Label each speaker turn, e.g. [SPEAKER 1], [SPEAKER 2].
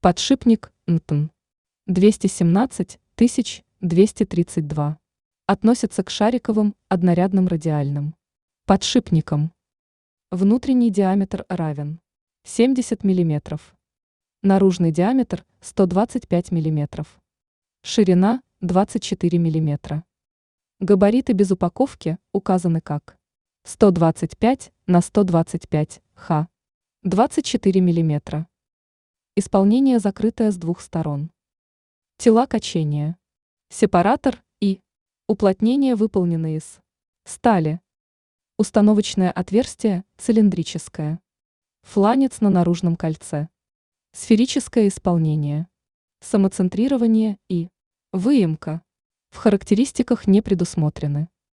[SPEAKER 1] Подшипник НТН 217 232. Относится к шариковым однорядным радиальным подшипникам. Внутренний диаметр равен 70 мм. Наружный диаметр 125 мм. Ширина 24 мм. Габариты без упаковки указаны как 125 на 125 х, 24 мм. Исполнение закрытое с двух сторон. Тела качения. Сепаратор и уплотнение выполнены из стали. Установочное отверстие цилиндрическое. Фланец на наружном кольце. Сферическое исполнение. Самоцентрирование и выемка в характеристиках не предусмотрены.